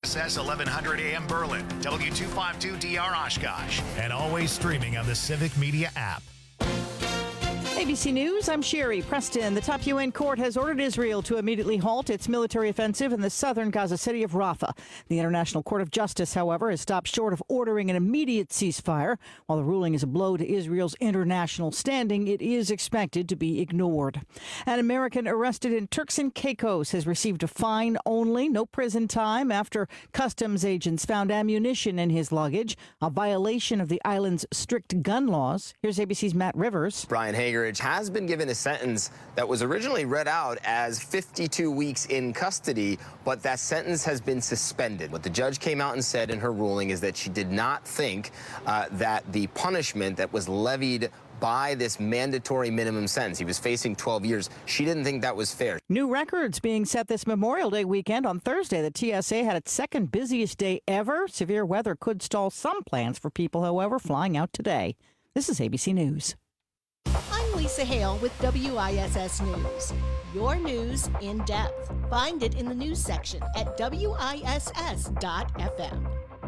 WISS 1100 AM Berlin, W252DR Oshkosh, and always streaming on the Civic Media app. ABC News, I'm Sherry Preston. The top UN court has ordered Israel to immediately halt its military offensive in the southern Gaza city of Rafah. The International Court of Justice, however, has stopped short of ordering an immediate ceasefire. While the ruling is a blow to Israel's international standing, it is expected to be ignored. An American arrested in Turks and Caicos has received a fine only, no prison time, after customs agents found ammunition in his luggage, a violation of the island's strict gun laws. Here's ABC's Matt Rivers. Brian Hagerich has been given a sentence that was originally read out as 52 weeks in custody, but that sentence has been suspended. What the judge came out and said in her ruling is that she did not think that the punishment that was levied by this mandatory minimum sentence, he was facing 12 years, she didn't think that was fair. New records being set this Memorial Day weekend. On Thursday, the TSA had its second busiest day ever. Severe weather could stall some plans for people, however, flying out today. This is ABC News. I'm Lisa Hale with WISS News. Your news in depth. Find it in the news section at WISS.FM.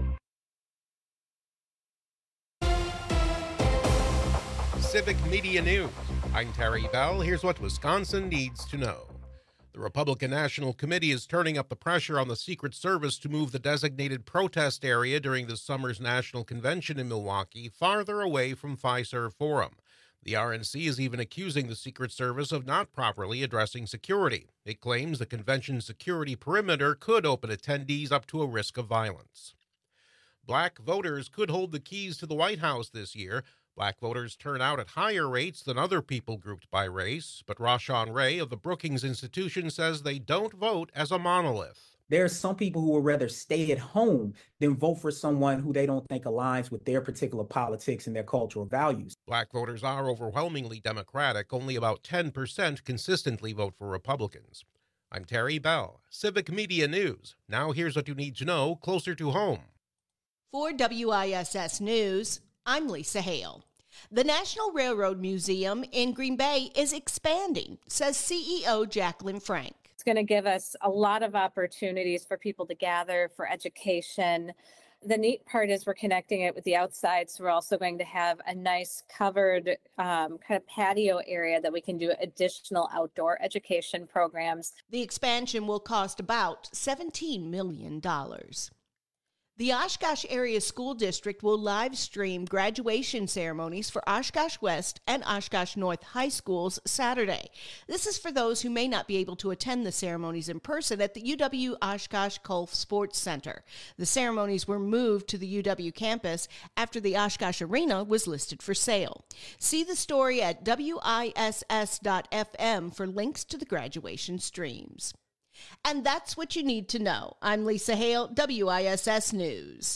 Civic Media News. I'm Terry Bell. Here's what Wisconsin needs to know. The Republican National Committee is turning up the pressure on the Secret Service to move the designated protest area during this summer's national convention in Milwaukee farther away from Fiserv Forum. The RNC is even accusing the Secret Service of not properly addressing security. It claims the convention's security perimeter could open attendees up to a risk of violence. Black voters could hold the keys to the White House this year. Black voters turn out at higher rates than other people grouped by race, but Rashawn Ray of the Brookings Institution says they don't vote as a monolith. There are some people who would rather stay at home than vote for someone who they don't think aligns with their particular politics and their cultural values. Black voters are overwhelmingly Democratic. Only about 10% consistently vote for Republicans. I'm Terry Bell, Civic Media News. Now here's what you need to know closer to home. For WISS News, I'm Lisa Hale. The National Railroad Museum in Green Bay is expanding, says CEO Jacqueline Frank. It's going to give us a lot of opportunities for people to gather, for education. The neat part is we're connecting it with the outside, so we're also going to have a nice covered kind of patio area that we can do additional outdoor education programs. The expansion will cost about $17 million. The Oshkosh Area School District will live stream graduation ceremonies for Oshkosh West and Oshkosh North High Schools Saturday. This is for those who may not be able to attend the ceremonies in person at the UW Oshkosh Colf Sports Center. The ceremonies were moved to the UW campus after the Oshkosh Arena was listed for sale. See the story at WISS.FM for links to the graduation streams. And that's what you need to know. I'm Lisa Hale, WISS News.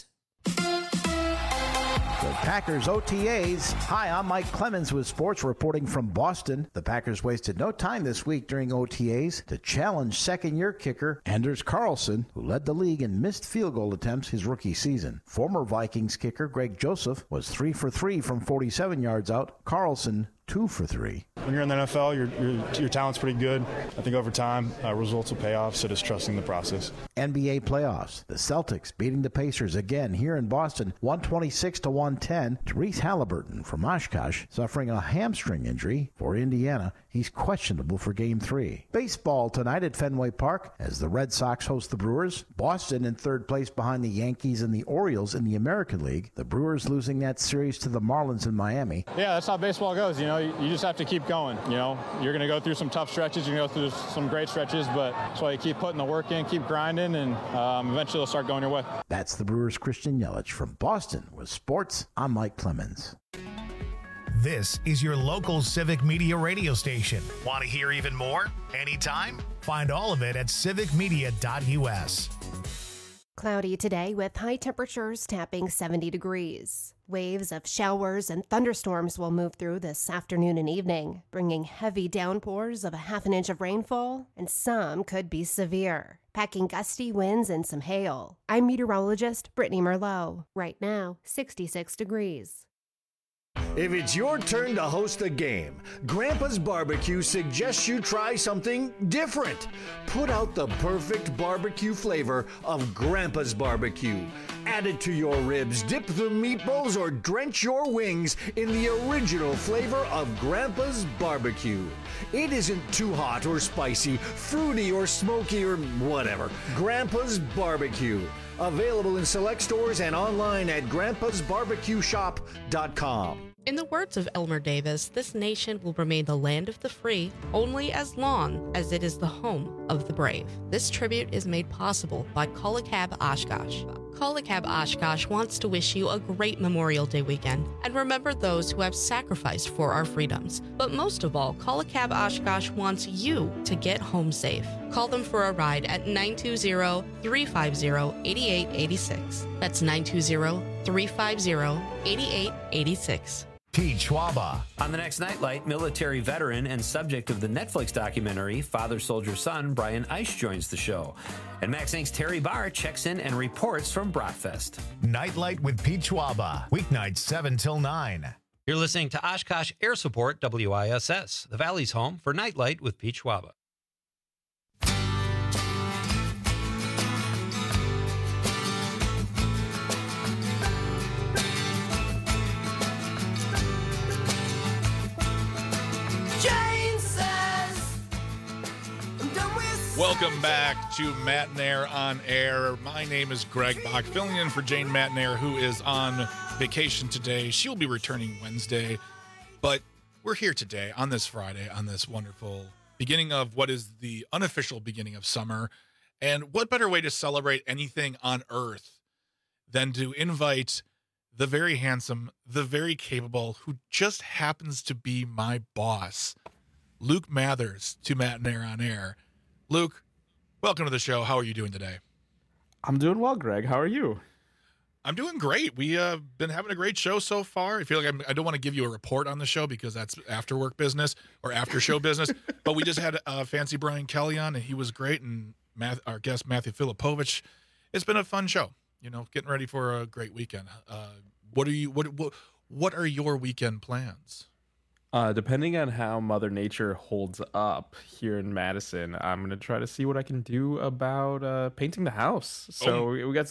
The Packers OTAs. Hi, I'm Mike Clemens with sports reporting from Boston. The Packers wasted no time this week during OTAs to challenge second-year kicker Anders Carlson, who led the league in missed field goal attempts his rookie season. Former Vikings kicker Greg Joseph was 3 for 3 from 47 yards out. Carlson 2 for 3. When you're in the NFL, your talent's pretty good. I think over time, results will pay off, so just trusting the process. NBA playoffs. The Celtics beating the Pacers again here in Boston, 126-110. Therese Halliburton from Oshkosh suffering a hamstring injury. For Indiana, he's questionable for Game 3. Baseball tonight at Fenway Park as the Red Sox host the Brewers. Boston in third place behind the Yankees and the Orioles in the American League. The Brewers losing that series to the Marlins in Miami. Yeah, that's how baseball goes. You just have to keep going. You're going to go through some tough stretches. You're going to go through some great stretches, but that's why you keep putting the work in, keep grinding, and eventually it'll start going your way. That's the Brewers' Christian Yelich from Boston with sports. I'm Mike Clemens. This is your local Civic Media radio station. Want to hear even more? Anytime? Find all of it at civicmedia.us. Cloudy today with high temperatures tapping 70 degrees. Waves of showers and thunderstorms will move through this afternoon and evening, bringing heavy downpours of a half an inch of rainfall, and some could be severe, packing gusty winds and some hail. I'm meteorologist Brittany Merlot. Right now, 66 degrees. If it's your turn to host a game, Grandpa's Barbecue suggests you try something different. Put out the perfect barbecue flavor of Grandpa's Barbecue. Add it to your ribs, dip the meatballs, or drench your wings in the original flavor of Grandpa's Barbecue. It isn't too hot or spicy, fruity or smoky or whatever. Grandpa's Barbecue. Available in select stores and online at grandpasbarbecueshop.com. In the words of Elmer Davis, this nation will remain the land of the free only as long as it is the home of the brave. This tribute is made possible by Kolakab Oshkosh. Kolakab Oshkosh wants to wish you a great Memorial Day weekend and remember those who have sacrificed for our freedoms. But most of all, Kolakab Oshkosh wants you to get home safe. Call them for a ride at 920-350-8886. That's 920-350-8886. Pete Schwaba. On the next Nightlight, military veteran and subject of the Netflix documentary Father Soldier Son, Brian Eisch joins the show. And Max Inc.'s Terry Barr checks in and reports from Bratfest. Nightlight with Pete Schwaba. Weeknights 7 till 9. You're listening to Oshkosh Air Support WISS, the Valley's home for Nightlight with Pete Schwaba. Welcome back to Matt and Air on Air. My name is Greg Bach, filling in for Jane Matnair, who is on vacation today. She'll be returning Wednesday, but we're here today on this Friday, on this wonderful beginning of what is the unofficial beginning of summer. And what better way to celebrate anything on earth than to invite the very handsome, the very capable, who just happens to be my boss, Luke Mathers, to Matt and Air on Air. Luke, welcome to the show. How are you doing today? I'm doing well, Greg. How are you? I'm doing great. We have been having a great show so far. I feel like I don't want to give you a report on the show because that's after work business or after show business. But we just had Fancy Brian Kelly on, and he was great. And our guest Matthew Filipovich. It's been a fun show. You know, getting ready for a great weekend. What are your weekend plans? Depending on how Mother Nature holds up here in Madison, I'm going to try to see what I can do about painting the house. So we got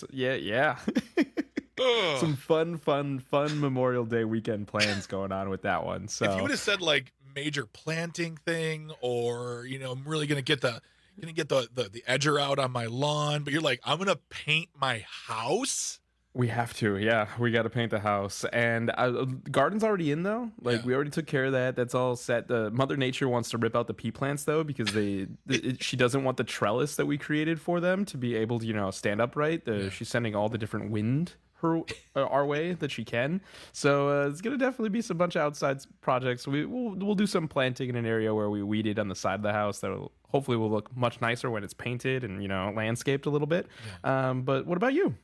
some fun Memorial Day weekend plans going on with that one. So if you would have said like major planting thing, or I'm really going to get the edger out on my lawn, but you're like, I'm going to paint my house. We have to, yeah. We got to paint the house, and garden's already in though. We already took care of that. That's all set. Mother Nature wants to rip out the pea plants though because she doesn't want the trellis that we created for them to be able to stand upright. She's sending all the different wind our way that she can. So it's gonna definitely be some bunch of outside projects. We'll do some planting in an area where we weeded on the side of the house that hopefully will look much nicer when it's painted and landscaped a little bit. Yeah. But what about you?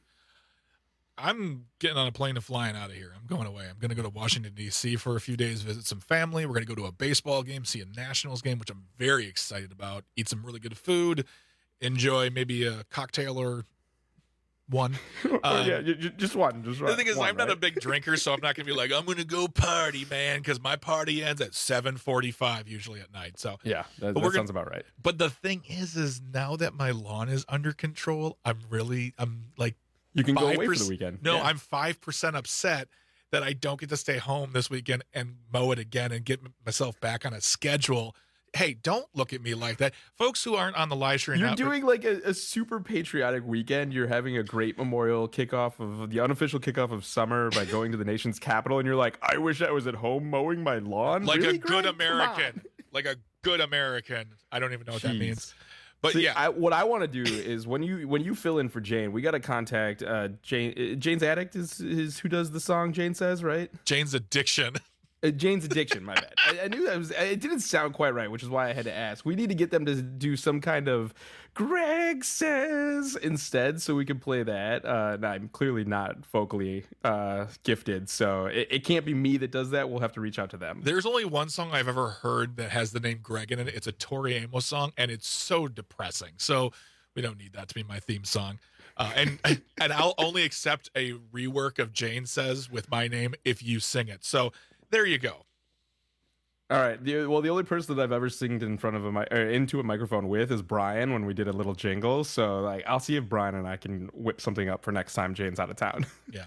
I'm getting on a plane and flying out of here. I'm going away. I'm going to go to Washington, D.C. for a few days, visit some family. We're going to go to a baseball game, see a Nationals game, which I'm very excited about, eat some really good food, enjoy maybe a cocktail or one. Just one. The thing is, I'm not a big drinker, so I'm not going to be like, I'm going to go party, man, because my party ends at 7:45 usually at night. So yeah, that sounds about right. But the thing is now that my lawn is under control, I'm like, you can go away for the weekend. No, yeah. I'm 5% upset that I don't get to stay home this weekend and mow it again and get myself back on a schedule. Hey, don't look at me like that. Folks who aren't on the live stream. You're doing like a super patriotic weekend. You're having a great memorial kickoff of the unofficial kickoff of summer by going to the nation's capital. And you're like, I wish I was at home mowing my lawn. Like really, a good American. Like a good American. I don't even know what that means. But see, what I want to do is when you fill in for Jane, we got to contact Jane. Jane's Addict is who does the song. Jane Says, right? Jane's Addiction. Jane's Addiction. My bad. I knew that it didn't sound quite right, which is why I had to ask. We need to get them to do some kind of Greg Says instead, so we can play that. I'm clearly not vocally gifted, so it can't be me that does that. We'll have to reach out to them. There's only one song I've ever heard that has the name Greg in it. It's a Tori Amos song, and it's so depressing. So we don't need that to be my theme song. And I'll only accept a rework of Jane Says with my name if you sing it. So there you go. All right. The only person that I've ever singed in front of into a microphone with is Brian when we did a little jingle. So like, I'll see if Brian and I can whip something up for next time Jane's out of town. Yeah.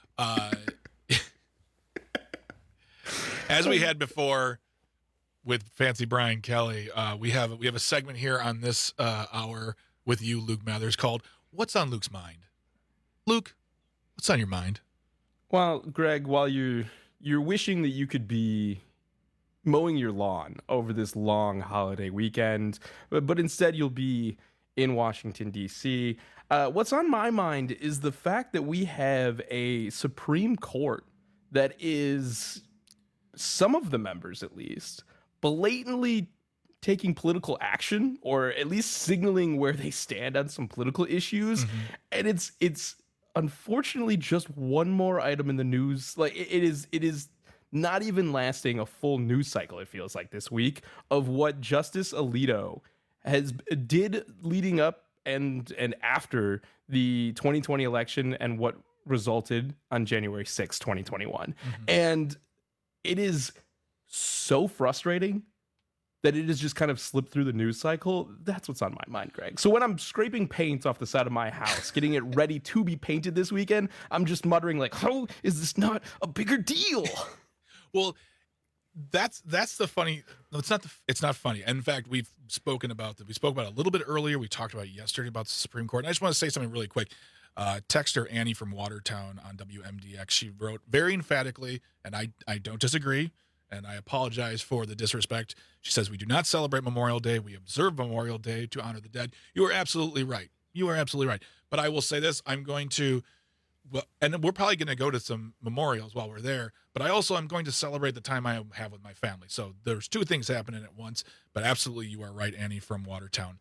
As we had before with Fancy Brian Kelly, we have a segment here on this hour with you, Luke Mathers, called "What's on Luke's Mind?" Luke, what's on your mind? Well, Greg, while you're wishing that you could be mowing your lawn over this long holiday weekend, but instead you'll be in Washington, D.C., what's on my mind is the fact that we have a Supreme Court that is, some of the members at least, blatantly taking political action, or at least signaling where they stand on some political issues. Mm-hmm. And it's unfortunately just one more item in the news. Like it is not even lasting a full news cycle, it feels like, this week, of what Justice Alito did leading up and after the 2020 election and what resulted on January 6, 2021. Mm-hmm. And it is so frustrating that it has just kind of slipped through the news cycle. That's what's on my mind, Greg. So when I'm scraping paint off the side of my house, getting it ready to be painted this weekend, I'm just muttering like, how is this not a bigger deal? Well, that's the funny. No, it's not funny. In fact, we've spoken about that. We spoke about it a little bit earlier. We talked about it yesterday about the Supreme Court. And I just want to say something really quick. Texter Annie from Watertown on WMDX, she wrote very emphatically, and I don't disagree, and I apologize for the disrespect. She says, we do not celebrate Memorial Day. We observe Memorial Day to honor the dead. You are absolutely right. You are absolutely right. But I will say this, I'm going to, well, and we're probably going to go to some memorials while we're there, but I also am going to celebrate the time I have with my family. So there's two things happening at once, but absolutely you are right, Annie from Watertown.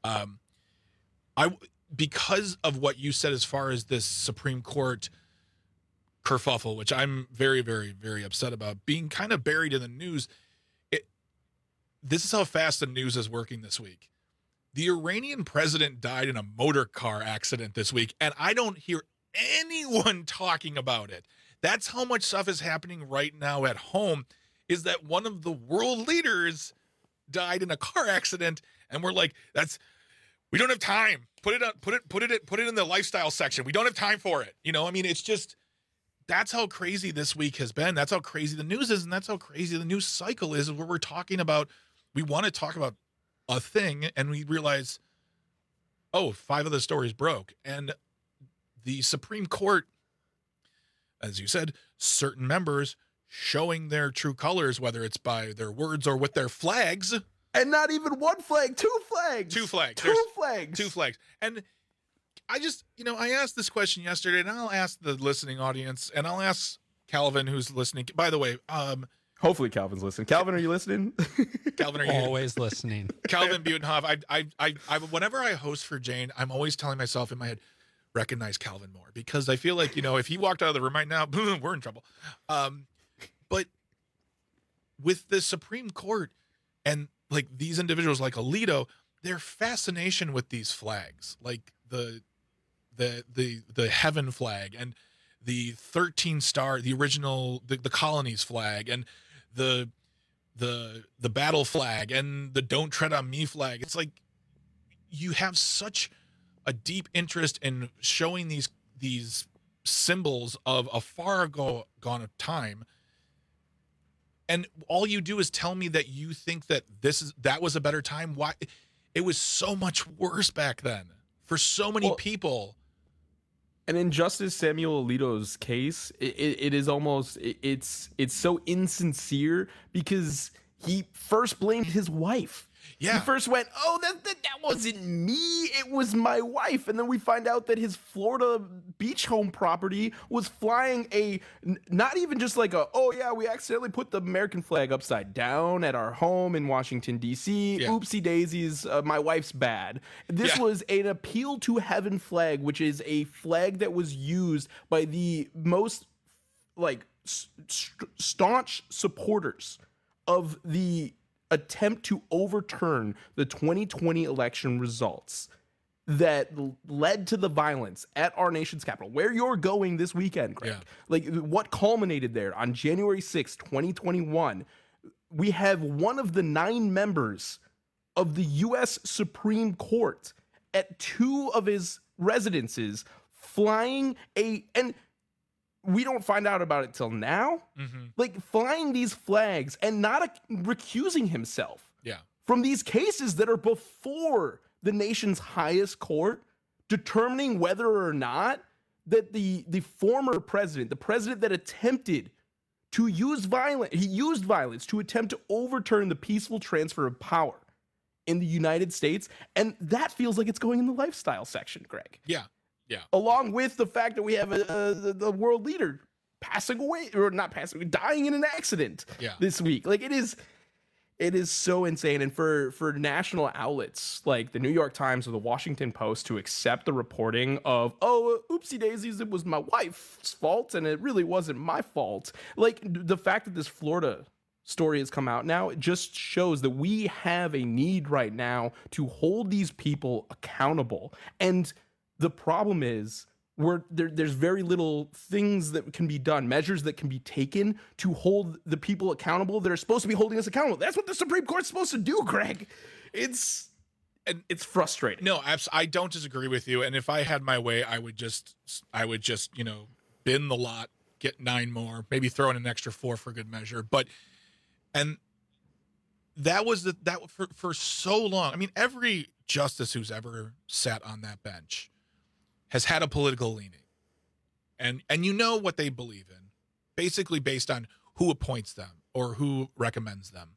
Because of what you said as far as this Supreme Court kerfuffle, which I'm very, very, very upset about, being kind of buried in the news, this is how fast the news is working this week. The Iranian president died in a motor car accident this week, and I don't hear anyone talking about it. That's how much stuff is happening right now at home, is that one of the world leaders died in a car accident, and we're like, we don't have time. Put it in the lifestyle section. We don't have time for it. You know, I mean, it's just, that's how crazy this week has been. That's how crazy the news is, and that's how crazy the news cycle is, where we're talking about, we want to talk about a thing, and we realize, 5 of the stories broke. And the Supreme Court, as you said, certain members showing their true colors, whether it's by their words or with their flags. And not even one flag, 2 flags. 2 flags. Two flags. 2 flags. And I just, I asked this question yesterday, and I'll ask the listening audience, and I'll ask Calvin, who's listening. By the way, hopefully Calvin's listening. Calvin, are you listening? Calvin, are you always listening? Calvin Butenhoff. I whenever I host for Jane, I'm always telling myself in my head, recognize Calvin more, because I feel like, if he walked out of the room right now, boom, we're in trouble. But with the Supreme Court and like these individuals like Alito, their fascination with these flags, like the heaven flag and the 13 star, the original, the colonies flag, and the battle flag and the don't tread on me flag. It's like you have such a deep interest in showing these symbols of a far gone time, and all you do is tell me that you think that that was a better time. Why? It was so much worse back then for so many people. And in Justice Samuel Alito's case, it is almost, it's so insincere, because he first blamed his wife. Yeah. He first went, that wasn't me, it was my wife. And then we find out that his Florida beach home property was flying not even just like we accidentally put the American flag upside down at our home in Washington, D.C. Yeah. Oopsie daisies, my wife's bad. This was an appeal to heaven flag, which is a flag that was used by the most staunch supporters of the attempt to overturn the 2020 election results. that led to the violence at our nation's capital, where you're going this weekend, Greg, like what culminated there on January 6th, 2021, we have one of the 9 members of the U.S. Supreme Court at 2 of his residences flying and we don't find out about it till now, like flying these flags and not recusing himself from these cases that are before the nation's highest court, determining whether or not that the former president, the president that attempted to use violence, he used violence to attempt to overturn the peaceful transfer of power in the United States. And that feels like it's going in the lifestyle section, Greg. Yeah. Along with the fact that we have the world leader passing away, or not passing away, dying in an accident this week. Like it is so insane. And for national outlets like the New York Times or the Washington Post to accept the reporting of, oopsie daisies, it was my wife's fault and it really wasn't my fault. Like the fact that this Florida story has come out now, it just shows that we have a need right now to hold these people accountable. And the problem is there's very little things that can be done, measures that can be taken to hold the people accountable that are supposed to be holding us accountable. That's what the Supreme Court's supposed to do, Greg. It's frustrating. No, I don't disagree with you. And if I had my way, I would just bin the lot, get 9 more, maybe throw in an extra 4 for good measure. And that was for so long. I mean, every justice who's ever sat on that bench has had a political leaning, and you know what they believe in, basically based on who appoints them or who recommends them.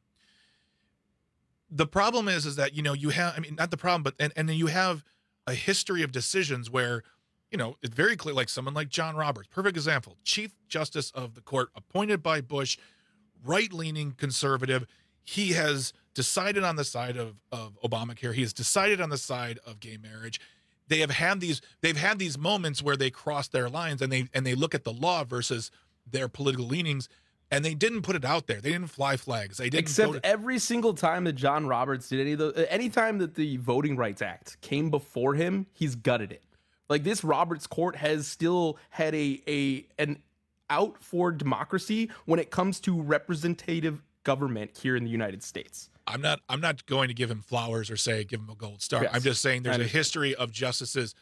The problem is that, you have, I mean, not the problem, but, and then you have a history of decisions where, it's very clear, like someone like John Roberts, perfect example, Chief Justice of the court, appointed by Bush, right-leaning conservative. He has decided on the side of Obamacare. He has decided on the side of gay marriage. They've had these moments where they cross their lines and they look at the law versus their political leanings, and they didn't put it out there. They didn't fly flags. They didn't. Except every single time that John Roberts did any time that the Voting Rights Act came before him, he's gutted it. Like this Roberts court has still had an out for democracy when it comes to representative government here in the United States. I'm not going to give him flowers or give him a gold star. Yes. I'm just saying there's a history of justices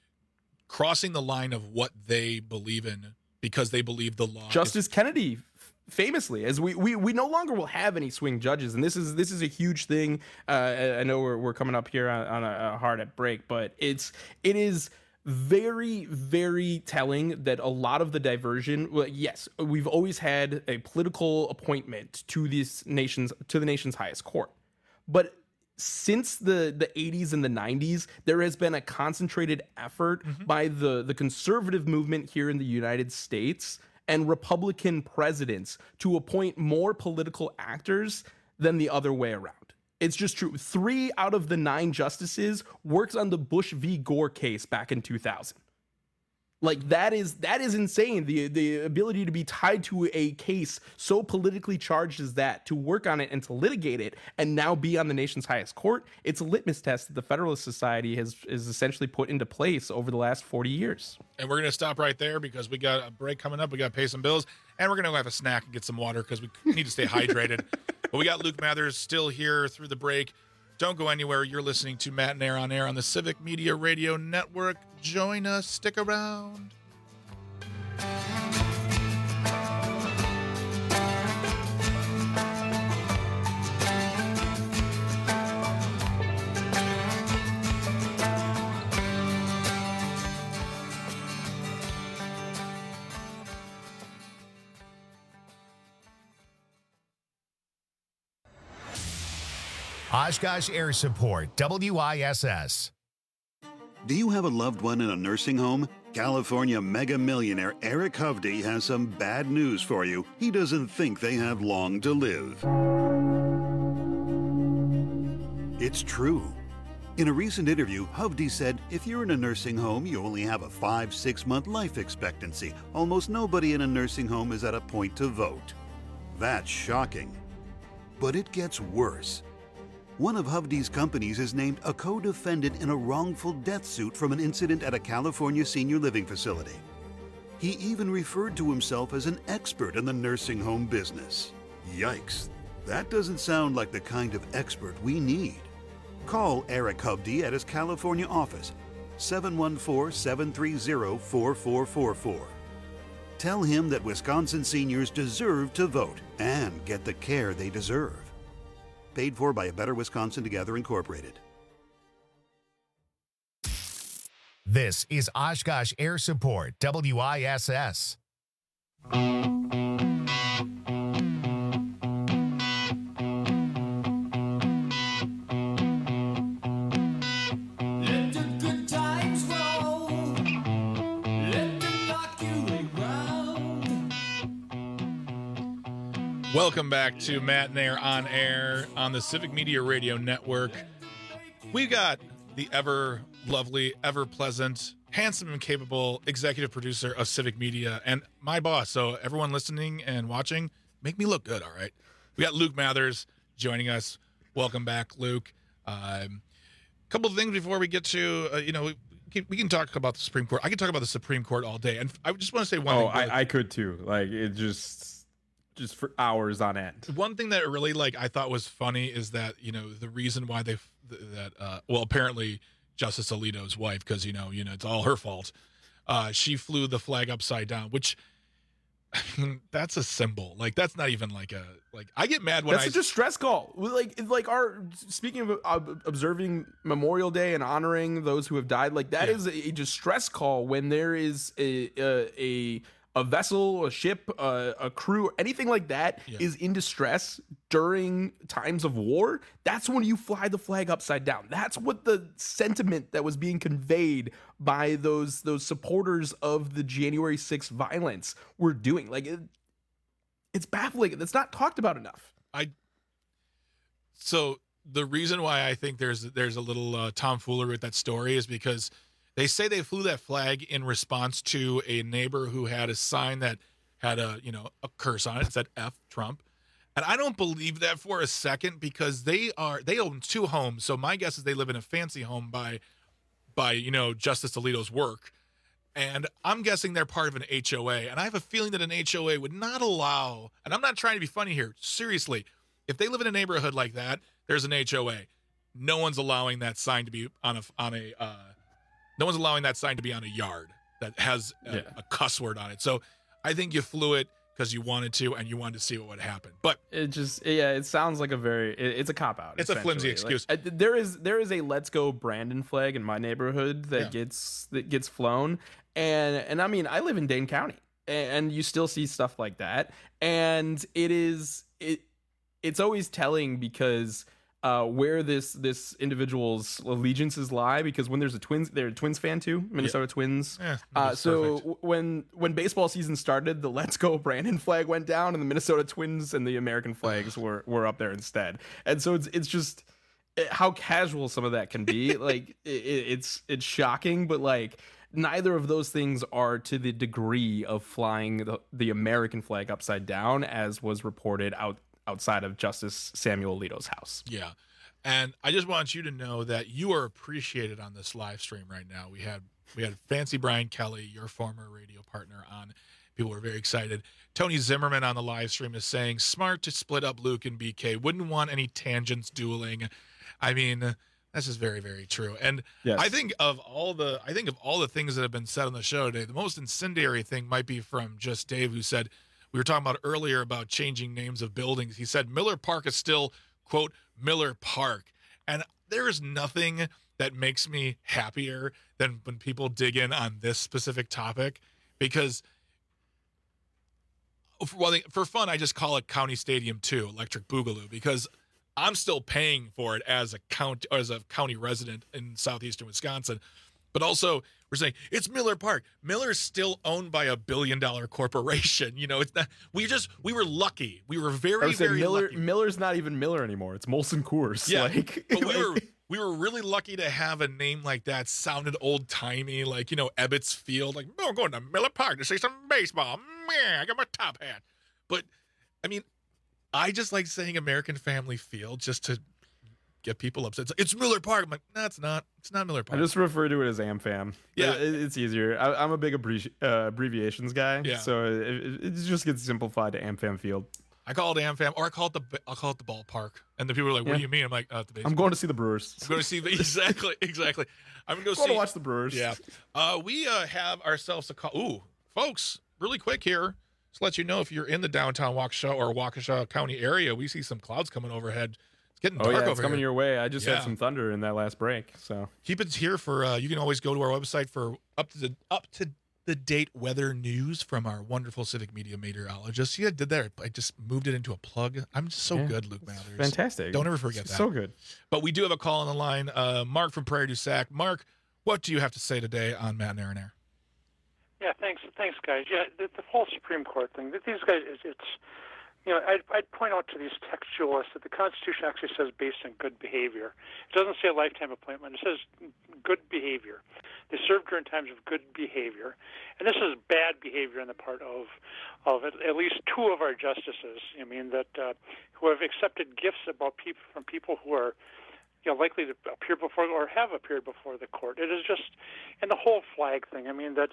crossing the line of what they believe in because they believe the law. Justice Kennedy, famously, as we no longer will have any swing judges, and this is a huge thing. I know we're coming up here on a hard at break, but it is very, very telling that a lot of the diversion, well, yes, we've always had a political appointment to the nation's highest court. But since the 80s and the 90s, there has been a concentrated effort by the conservative movement here in the United States and Republican presidents to appoint more political actors than the other way around. It's just true. 3 out of the 9 justices works on the Bush v. Gore case back in 2000. Like that is insane. The ability to be tied to a case so politically charged as that, to work on it and to litigate it, and now be on the nation's highest court. It's a litmus test that the Federalist Society is essentially put into place over the last 40 years. And we're going to stop right there because we got a break coming up. We got to pay some bills, and we're going to have a snack and get some water because we need to stay hydrated. But we got Luke Mathers still here through the break. Don't go anywhere. You're listening to Matt and Air on Air on the Civic Media Radio Network. Join us. Stick around. Oshkosh Air Support, WISS. Do you have a loved one in a nursing home? California mega millionaire Eric Hovde has some bad news for you. He doesn't think they have long to live. It's true. In a recent interview, Hovde said, if you're in a nursing home, you only have a 5-6 month life expectancy. Almost nobody in a nursing home is at a point to vote. That's shocking. But it gets worse. One of Hovde's companies is named a co-defendant in a wrongful death suit from an incident at a California senior living facility. He even referred to himself as an expert in the nursing home business. Yikes, that doesn't sound like the kind of expert we need. Call Eric Hovde at his California office, 714-730-4444. Tell him that Wisconsin seniors deserve to vote and get the care they deserve. Paid for by A Better Wisconsin Together Incorporated. This is Oshkosh Air Support, WISS. Welcome back to Matt and Air on Air on the Civic Media Radio Network. We've got the ever lovely, ever pleasant, handsome and capable executive producer of Civic Media and my boss. So everyone listening and watching, make me look good, all right? We got Luke Mathers joining us. Welcome back, Luke. Couple of things before we get to, we can talk about the Supreme Court. I can talk about the Supreme Court all day. And I just want to say one thing. I could too. Like, it just for hours on end. One thing that really I thought was funny is that, the reason why apparently Justice Alito's wife, because, it's all her fault. She flew the flag upside down, which, I mean, that's a symbol. That's not even I get mad when that's a distress call. Speaking of observing Memorial Day and honoring those who have died, that is a distress call when there is a vessel, a ship, a crew, anything like that is in distress during times of war. That's when you fly the flag upside down. That's what the sentiment that was being conveyed by those supporters of the January 6th violence were doing. It's baffling. It's not talked about enough. So the reason why I think there's a little tomfoolery with that story is because they say they flew that flag in response to a neighbor who had a sign that had a curse on it. It said F Trump. And I don't believe that for a second, because they own two homes. So my guess is they live in a fancy home by Justice Alito's work. And I'm guessing they're part of an HOA. And I have a feeling that an HOA would not allow, and I'm not trying to be funny here, seriously, if they live in a neighborhood like that, there's an HOA. No one's allowing that sign to be no one's allowing that sign to be on a yard that has a cuss word on it. So I think you flew it because you wanted to, and you wanted to see what would happen. But it sounds like it's a cop-out. It's a flimsy excuse. There is a Let's Go Brandon flag in my neighborhood that gets flown. And I mean, I live in Dane County, and you still see stuff like that. And it's always telling because where this individual's allegiances lie, because when they're a Twins fan too, Minnesota Twins. So when baseball season started, the Let's Go Brandon flag went down, and the Minnesota Twins and the American flags were up there instead. And so it's just how casual some of that can be. It's shocking, but neither of those things are to the degree of flying the American flag upside down, as was reported outside of Justice Samuel Alito's house. Yeah. And I just want you to know that you are appreciated on this live stream right now. We had Fancy Brian Kelly, your former radio partner, on. People were very excited. Tony Zimmerman on the live stream is saying, smart to split up Luke and BK. Wouldn't want any tangents dueling. I mean, that's just very, very true. And yes. I think of all the things that have been said on the show today, the most incendiary thing might be from Just Dave, who said, we were talking about earlier about changing names of buildings. He said Miller Park is still, quote, Miller Park. And there is nothing that makes me happier than when people dig in on this specific topic, because for fun, I just call it County Stadium 2, Electric Boogaloo, because I'm still paying for it as a county resident in southeastern Wisconsin. But also, we're saying it's Miller Park. Miller's still owned by $1 billion corporation. It's not. We were lucky. We were very, very lucky. Miller's not even Miller anymore. It's Molson Coors. Yeah, but we were really lucky to have a name like that. Sounded old timey, Ebbets Field. We're going to Miller Park to see some baseball. Man, I got my top hat. But I mean, I just like saying American Family Field just to get people upset. It's Miller Park. I'm like, no, it's not. It's not Miller Park. I just refer to it as AmFam. Yeah. It's easier. I'm a big abbreviations guy, Yeah. so it just gets simplified to AmFam Field. I call it AmFam, or I'll call it the ballpark. And the people are like, "What do you mean?" I'm like, "The baseball." I'm going to see the Brewers. I'm going to see exactly. I'm going to watch the Brewers. Yeah. We have ourselves a call. Ooh, folks, really quick here. Just let you know, if you're in the downtown Waukesha or Waukesha County area, we see some clouds coming overhead. It's getting dark over it's coming here. your way. I just had some thunder in that last break. So keep it here for. You can always go to our website for up to the date weather news from our wonderful Civic Media meteorologist. Yeah, I did that. I just moved it into a plug. I'm just so good, Luke Mathers. Fantastic. Don't ever forget that. So good. But we do have a call on the line. Mark from Prairie du Sac. Mark, what do you have to say today on Matt and Aaron Air? Yeah, thanks, guys. Yeah, the whole Supreme Court thing. These guys, I'd point out to these textualists that the Constitution actually says based on good behavior. It doesn't say a lifetime appointment. It says good behavior. They served during times of good behavior, and this is bad behavior on the part of at least two of our justices. I mean that who have accepted gifts from people who are likely to appear before or have appeared before the court. It is just, and the whole flag thing. I mean that.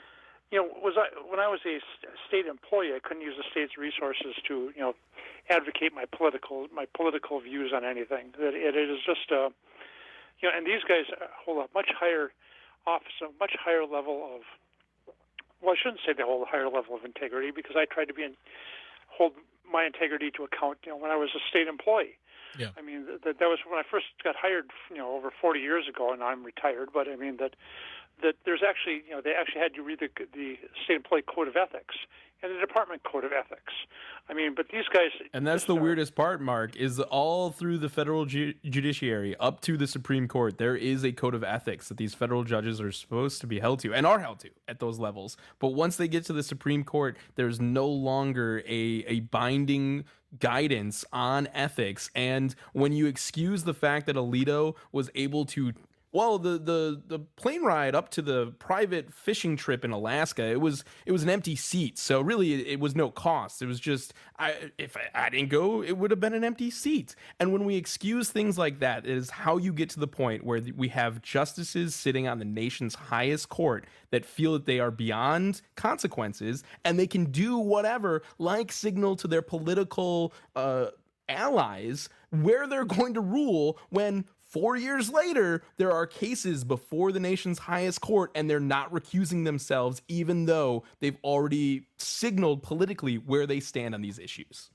When I was a state employee, I couldn't use the state's resources to, advocate my political views on anything. It is just, and these guys hold a much higher office, a much higher level of. Well, I shouldn't say they hold a higher level of integrity, because I tried to hold my integrity to account, when I was a state employee. Yeah. I mean, that was when I first got hired, over 40 years ago, and I'm retired. But I mean that there's actually, they actually had you read the state employee code of ethics and the department code of ethics. I mean, but these guys. And that's the weirdest part, Mark, is all through the federal judiciary up to the Supreme Court, there is a code of ethics that these federal judges are supposed to be held to and are held to at those levels. But once they get to the Supreme Court, there's no longer a binding guidance on ethics. And when you excuse the fact that Alito was able to, well, the plane ride up to the private fishing trip in Alaska, it was an empty seat. So really it was no cost. It was just, if I didn't go, it would have been an empty seat. And when we excuse things like that, it is how you get to the point where we have justices sitting on the nation's highest court that feel that they are beyond consequences and they can do whatever, like signal to their political allies where they're going to rule, when 4 years later, there are cases before the nation's highest court and they're not recusing themselves, even though they've already signaled politically where they stand on these issues.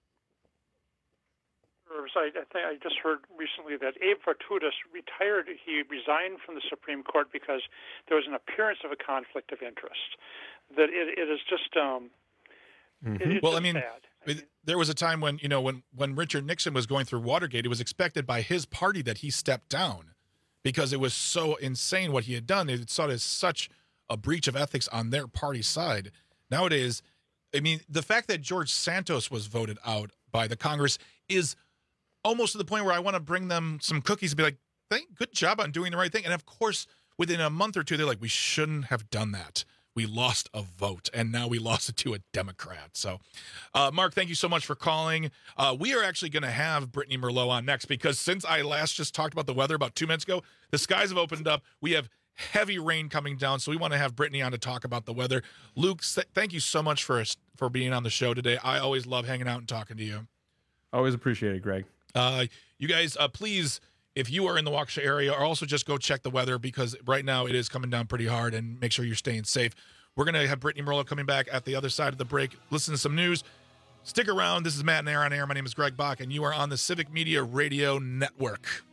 I think I just heard recently that Abe Fortutus retired. He resigned from the Supreme Court because there was an appearance of a conflict of interest. That it is just. It's Well, just I mean, sad. there was a time when, when Richard Nixon was going through Watergate, it was expected by his party that he stepped down because it was so insane what he had done. They saw it as such a breach of ethics on their party side. Nowadays, I mean, the fact that George Santos was voted out by the Congress is almost to the point where I want to bring them some cookies and be like, good job on doing the right thing. And of course, within a month or two, they're like, we shouldn't have done that. We lost a vote, and now we lost it to a Democrat. So, Mark, thank you so much for calling. We are actually going to have Brittany Merlot on next, because since I last just talked about the weather about 2 minutes ago, the skies have opened up. We have heavy rain coming down, so we want to have Brittany on to talk about the weather. Luke, thank you so much for being on the show today. I always love hanging out and talking to you. Always appreciate it, Greg. You guys, please, if you are in the Waukesha area, or also just go check the weather, because right now it is coming down pretty hard, and make sure you're staying safe. We're going to have Brittany Merlot coming back at the other side of the break. Listen to some news. Stick around. This is Matt and Aaron on Air. My name is Greg Bach, and you are on the Civic Media Radio Network.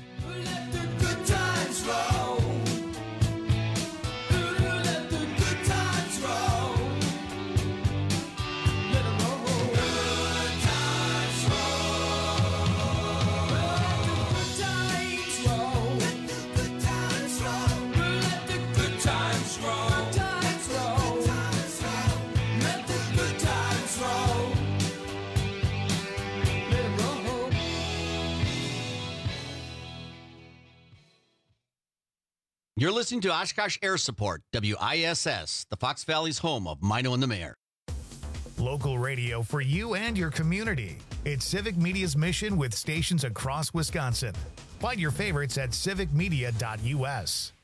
You're listening to Oshkosh Air Support, WISS, the Fox Valley's home of Mino and the Mayor. Local radio for you and your community. It's Civic Media's mission with stations across Wisconsin. Find your favorites at civicmedia.us.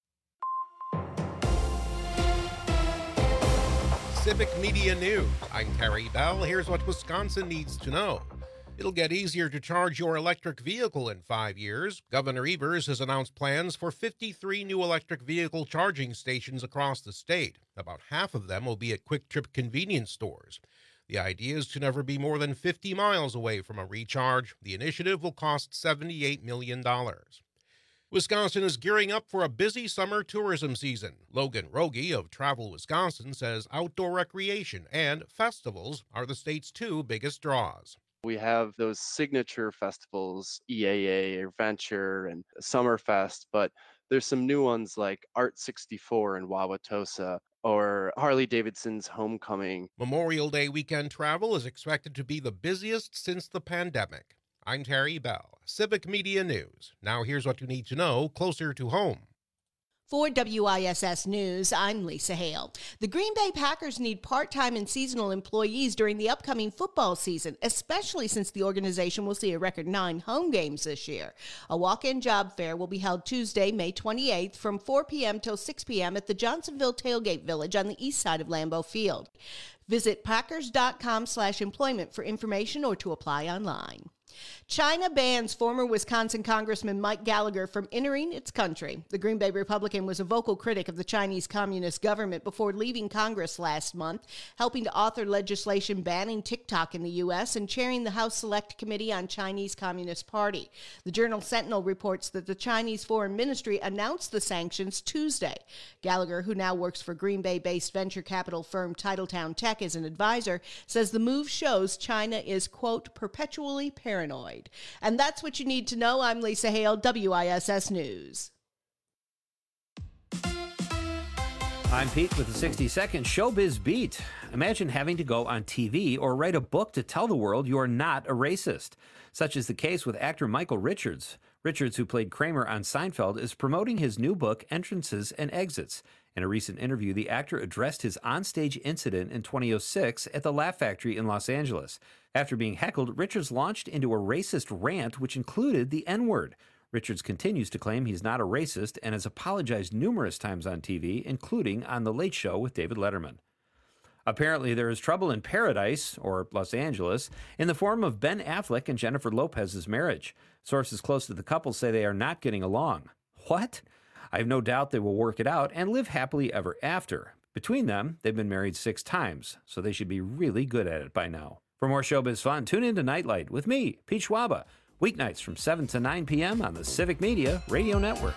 Civic Media News. I'm Terry Bell. Here's what Wisconsin needs to know. It'll get easier to charge your electric vehicle in 5 years. Governor Evers has announced plans for 53 new electric vehicle charging stations across the state. About half of them will be at Quick Trip convenience stores. The idea is to never be more than 50 miles away from a recharge. The initiative will cost $78 million. Wisconsin is gearing up for a busy summer tourism season. Logan Rogie of Travel Wisconsin says outdoor recreation and festivals are the state's two biggest draws. We have those signature festivals, EAA, Adventure, and Summerfest, but there's some new ones like Art 64 in Wauwatosa or Harley-Davidson's Homecoming. Memorial Day weekend travel is expected to be the busiest since the pandemic. I'm Terry Bell, Civic Media News. Now here's what you need to know closer to home. For WISS News, I'm Lisa Hale. The Green Bay Packers need part-time and seasonal employees during the upcoming football season, especially since the organization will see a record 9 home games this year. A walk-in job fair will be held Tuesday, May 28th from 4 p.m. till 6 p.m. at the Johnsonville Tailgate Village on the east side of Lambeau Field. Visit packers.com/employment for information or to apply online. China bans former Wisconsin Congressman Mike Gallagher from entering its country. The Green Bay Republican was a vocal critic of the Chinese Communist government before leaving Congress last month, helping to author legislation banning TikTok in the U.S. and chairing the House Select Committee on Chinese Communist Party. The Journal Sentinel reports that the Chinese Foreign Ministry announced the sanctions Tuesday. Gallagher, who now works for Green Bay-based venture capital firm Titletown Tech as an advisor, says the move shows China is, quote, perpetually paranoid. And that's what you need to know. I'm Lisa Hale, WISS News. I'm Pete with the 60-second Showbiz Beat. Imagine having to go on TV or write a book to tell the world you are not a racist. Such is the case with actor Michael Richards. Richards, who played Kramer on Seinfeld, is promoting his new book, Entrances and Exits. In a recent interview, the actor addressed his onstage incident in 2006 at the Laugh Factory in Los Angeles. After being heckled, Richards launched into a racist rant, which included the N-word. Richards continues to claim he's not a racist and has apologized numerous times on TV, including on The Late Show with David Letterman. Apparently, there is trouble in paradise, or Los Angeles, in the form of Ben Affleck and Jennifer Lopez's marriage. Sources close to the couple say they are not getting along. What? I have no doubt they will work it out and live happily ever after. Between them, they've been married 6 times, so they should be really good at it by now. For more showbiz fun, tune in to Nightlight with me, Pete Schwaba, weeknights from 7 to 9 p.m. on the Civic Media Radio Network.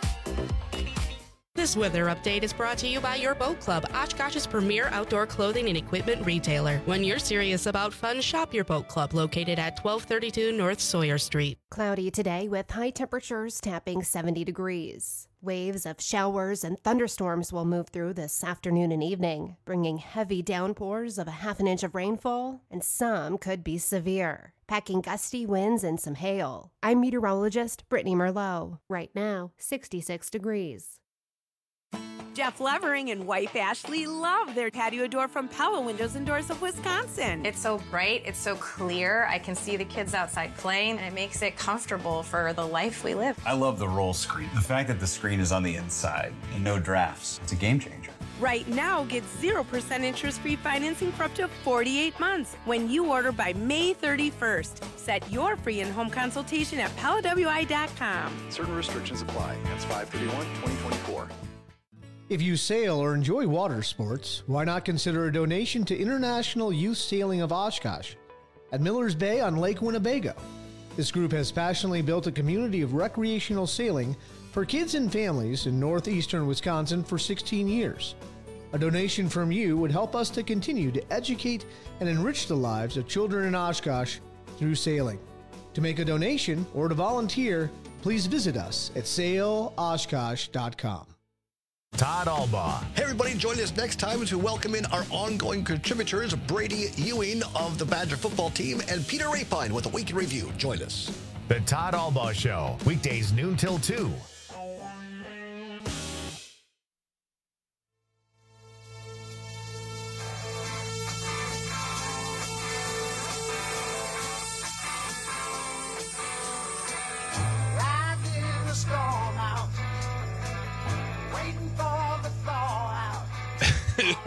This weather update is brought to you by your Boat Club, Oshkosh's premier outdoor clothing and equipment retailer. When you're serious about fun, shop your Boat Club, located at 1232 North Sawyer Street. Cloudy today with high temperatures tapping 70 degrees. Waves of showers and thunderstorms will move through this afternoon and evening, bringing heavy downpours of a half an inch of rainfall, and some could be severe, packing gusty winds and some hail. I'm meteorologist Brittany Merlot. Right now, 66 degrees. Jeff Levering and wife Ashley love their patio door from Pella Windows and Doors of Wisconsin. It's so bright, it's so clear. I can see the kids outside playing, and it makes it comfortable for the life we live. I love the roll screen. The fact that the screen is on the inside and no drafts, it's a game changer. Right now, get 0% interest-free financing for up to 48 months when you order by May 31st. Set your free in-home consultation at PellaWI.com. Certain restrictions apply. That's 5/31/2024. If you sail or enjoy water sports, why not consider a donation to International Youth Sailing of Oshkosh at Millers Bay on Lake Winnebago. This group has passionately built a community of recreational sailing for kids and families in northeastern Wisconsin for 16 years. A donation from you would help us to continue to educate and enrich the lives of children in Oshkosh through sailing. To make a donation or to volunteer, please visit us at sailoshkosh.com. Todd Albaugh. Hey everybody, join us next time as we welcome in our ongoing contributors, Brady Ewing of the Badger football team and Peter Rapine with a week in review. Join us. The Todd Albaugh Show, weekdays noon till 2.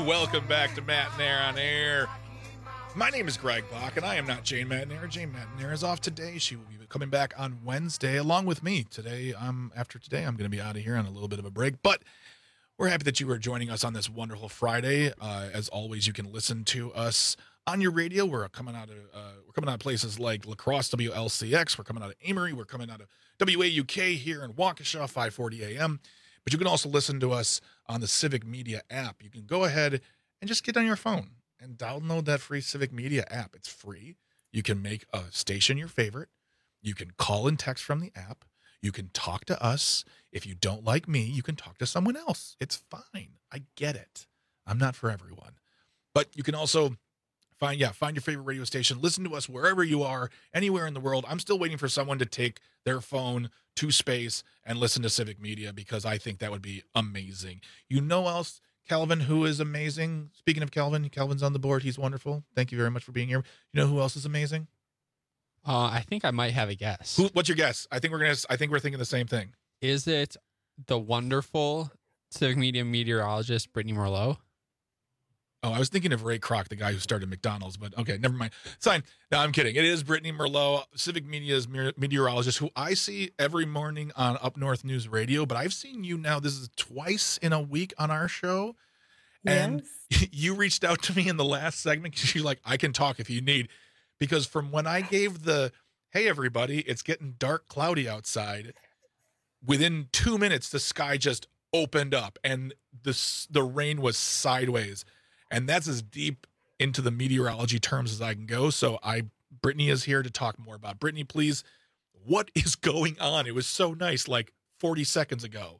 Welcome back to Matt and Air on Air. My name is Greg Bach, and I am not Jane Matnair. Jane Matnair is off today. She will be coming back on Wednesday along with me. After today, I'm going to be out of here on a little bit of a break, but we're happy that you are joining us on this wonderful Friday. As always, you can listen to us on your radio. We're coming out of places like La Crosse, WLCX. We're coming out of Amory. We're coming out of WAUK here in Waukesha, 540 AM. But you can also listen to us on the Civic Media app. You can go ahead and just get on your phone and download that free Civic Media app. It's free. You can make a station your favorite. You can call and text from the app. You can talk to us. If you don't like me, you can talk to someone else. It's fine. I get it. I'm not for everyone. But you can also find your favorite radio station. Listen to us wherever you are, anywhere in the world. I'm still waiting for someone to take their phone to space and listen to Civic Media because I think that would be amazing. You know else, Calvin, who is amazing? Speaking of Calvin, Calvin's on the board. He's wonderful. Thank you very much for being here. You know who else is amazing? I think I might have a guess. What's your guess? I think we're thinking the same thing. Is it the wonderful Civic Media meteorologist Brittany Merlot? Oh, I was thinking of Ray Kroc, the guy who started McDonald's, but okay, never mind. It's fine. No, I'm kidding. It is Brittany Merlot, Civic Media's meteorologist, who I see every morning on Up North News Radio, but I've seen you now, this is twice in a week on our show, and you reached out to me in the last segment because you're like, I can talk if you need, because from when I gave the, hey, everybody, it's getting dark, cloudy outside, within 2 minutes, the sky just opened up, and the rain was sideways. And that's as deep into the meteorology terms as I can go. So Brittany is here to talk more about. Brittany, please, what is going on? It was so nice, like 40 seconds ago.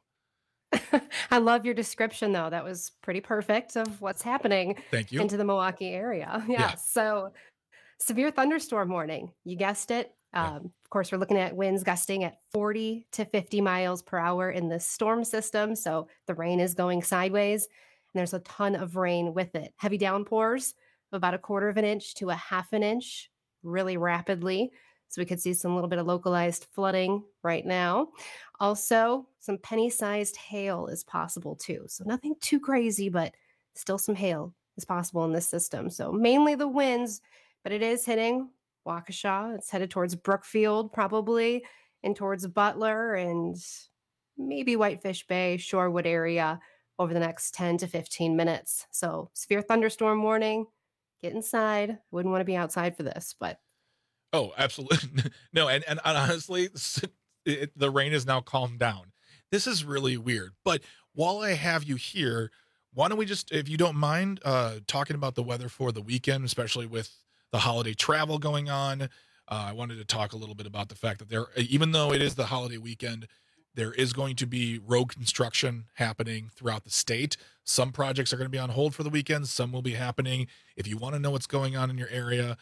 I love your description, though. That was pretty perfect of what's happening. Thank you. Into the Milwaukee area. Yeah. So severe thunderstorm warning. You guessed it. Of course, we're looking at winds gusting at 40 to 50 miles per hour in the storm system. So the rain is going sideways. And there's a ton of rain with it. Heavy downpours of about 1/4 inch to 1/2 inch really rapidly. So we could see some little bit of localized flooding right now. Also, some penny-sized hail is possible too. So nothing too crazy, but still some hail is possible in this system. So mainly the winds, but it is hitting Waukesha. It's headed towards Brookfield probably, and towards Butler and maybe Whitefish Bay, Shorewood area over the next 10 to 15 minutes. So severe thunderstorm warning, get inside. Wouldn't want to be outside for this, but. Oh, absolutely. No. And honestly, the rain is now calmed down. This is really weird. But while I have you here, why don't we just, if you don't mind, talking about the weather for the weekend, especially with the holiday travel going on. I wanted to talk a little bit about the fact that even though it is the holiday weekend, there is going to be road construction happening throughout the state. Some projects are going to be on hold for the weekend. Some will be happening. If you want to know what's going on in your area,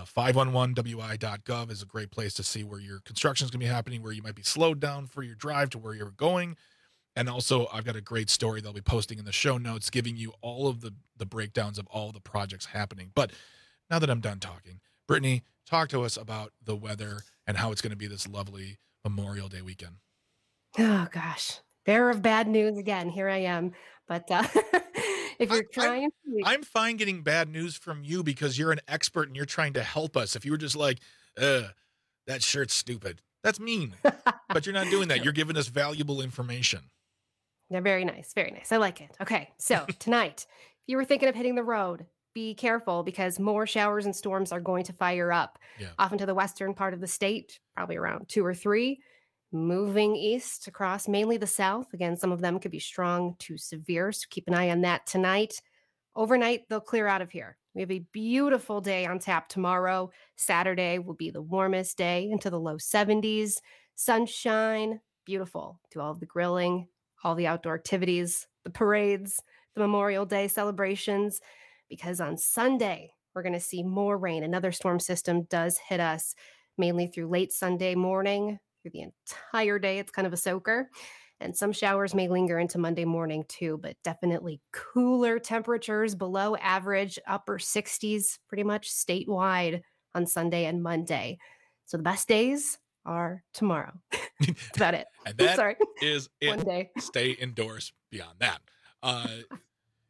511wi.gov is a great place to see where your construction is going to be happening, where you might be slowed down for your drive to where you're going. And also, I've got a great story that I'll be posting in the show notes, giving you all of the breakdowns of all the projects happening. But now that I'm done talking, Brittany, talk to us about the weather and how it's going to be this lovely Memorial Day weekend. Oh, gosh. Bearer of bad news again. Here I am. But if you're trying I'm fine getting bad news from you because you're an expert and you're trying to help us. If you were just like, that shirt's stupid, that's mean. But you're not doing that. You're giving us valuable information. Yeah, very nice. Very nice. I like it. Okay. So tonight, if you were thinking of hitting the road, be careful because more showers and storms are going to fire up off into the western part of the state, probably around 2 or 3. Moving east across mainly the south. Again, some of them could be strong to severe, so keep an eye on that tonight. Overnight, they'll clear out of here. We have a beautiful day on tap tomorrow. Saturday will be the warmest day into the low 70s. Sunshine, beautiful. Do all of the grilling, all the outdoor activities, the parades, the Memorial Day celebrations, because on Sunday, we're going to see more rain. Another storm system does hit us mainly through late Sunday morning. Through the entire day, it's kind of a soaker, and some showers may linger into Monday morning too, but definitely cooler temperatures below average, upper 60s pretty much statewide on Sunday and Monday. So the best days are tomorrow. That's about it. And that Sorry. is it. One day. Stay indoors beyond that.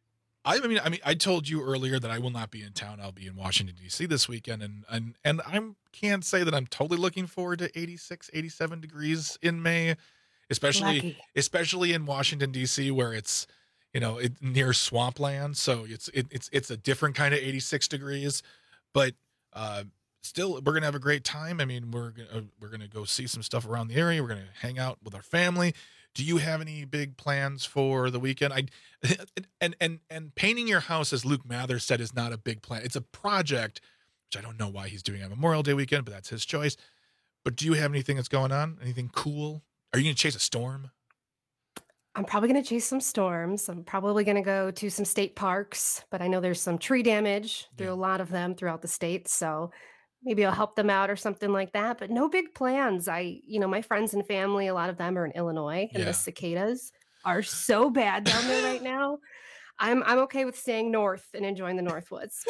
I mean, I told you earlier that I will not be in town. I'll be in Washington, D.C. this weekend. And I can't say that I'm totally looking forward to 86, 87 degrees in May, especially in Washington, D.C., where it's, near swampland. So it's a different kind of 86 degrees. But still, we're going to have a great time. I mean, we're going to go see some stuff around the area. We're going to hang out with our family. Do you have any big plans for the weekend? And painting your house, as Luke Mather said, is not a big plan. It's a project, which I don't know why he's doing on Memorial Day weekend, but that's his choice. But do you have anything that's going on? Anything cool? Are you going to chase a storm? I'm probably going to chase some storms. I'm probably going to go to some state parks, but I know there's some tree damage through a lot of them throughout the state. So maybe I'll help them out or something like that, but no big plans. My friends and family, a lot of them are in Illinois, and the cicadas are so bad down there right now. I'm okay with staying north and enjoying the Northwoods.